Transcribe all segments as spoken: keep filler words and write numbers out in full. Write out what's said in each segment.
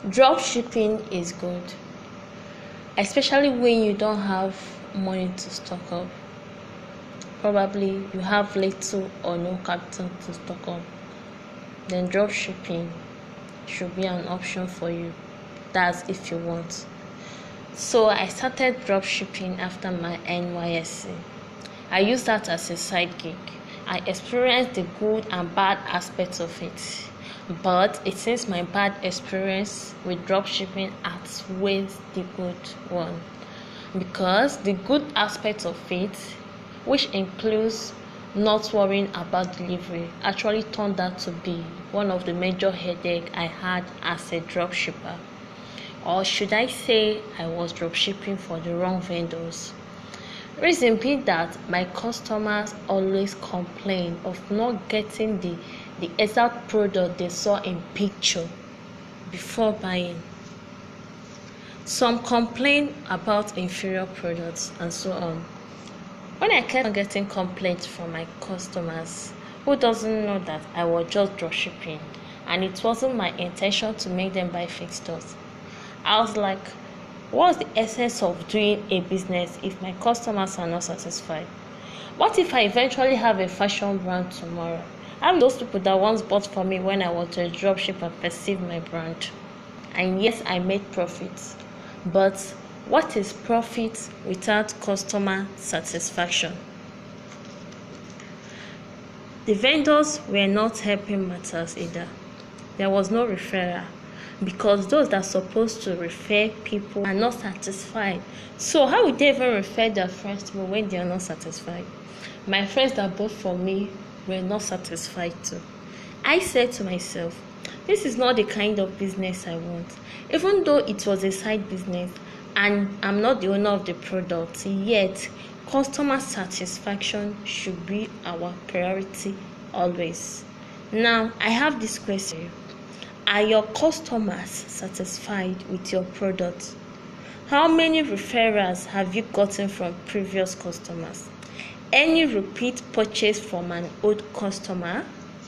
Drop shipping is good, especially when you don't have money to stock up. Probably you have little or no capital to stock up. Then drop shipping should be an option for you. That's if you want. So I started drop shipping after my N Y S C. I used that as a side gig. I experienced the good and bad aspects of it. But it seems my bad experience with dropshipping outweighs the good one, because the good aspect of it, which includes not worrying about delivery, actually turned out to be one of the major headaches I had as a dropshipper. Or should I say I was dropshipping for the wrong vendors? Reason being that my customers always complain of not getting the the exact product they saw in picture before buying. Some complain about inferior products and so on. When I kept on getting complaints from my customers who doesn't know that I was just dropshipping and it wasn't my intention to make them buy fake stuff, I was like, what's the essence of doing a business if my customers are not satisfied? What if I eventually have a fashion brand tomorrow? How will those people that once bought from me when I was a dropshipper perceive my brand? And yes, I made profits. But what is profit without customer satisfaction? The vendors were not helping matters either. There was no referral, because those that are supposed to refer people are not satisfied. So how would they even refer their friends to me when they are not satisfied? My friends that bought from me were not satisfied too. I said to myself, this is not the kind of business I want. Even though it was a side business and I'm not the owner of the product, yet customer satisfaction should be our priority always. Now, I have this question. Are your customers satisfied with your product? How many referrals have you gotten from previous customers? Any repeat purchase from an old customer?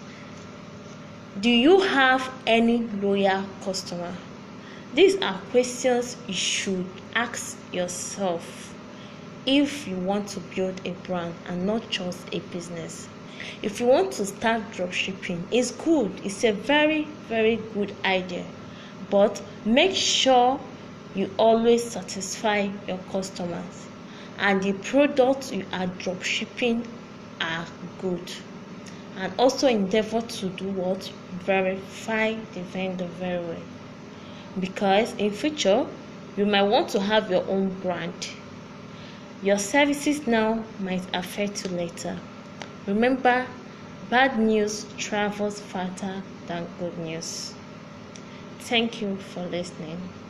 Do you have any loyal customer? These are questions you should ask yourself if you want to build a brand and not just a business. If you want to start dropshipping, it's good. It's a very, very good idea. But make sure you always satisfy your customers and the products you are dropshipping are good. And also endeavor to do what? Verify the vendor very well. Because in future, you might want to have your own brand. Your services now might affect you later. Remember, bad news travels faster than good news. Thank you for listening.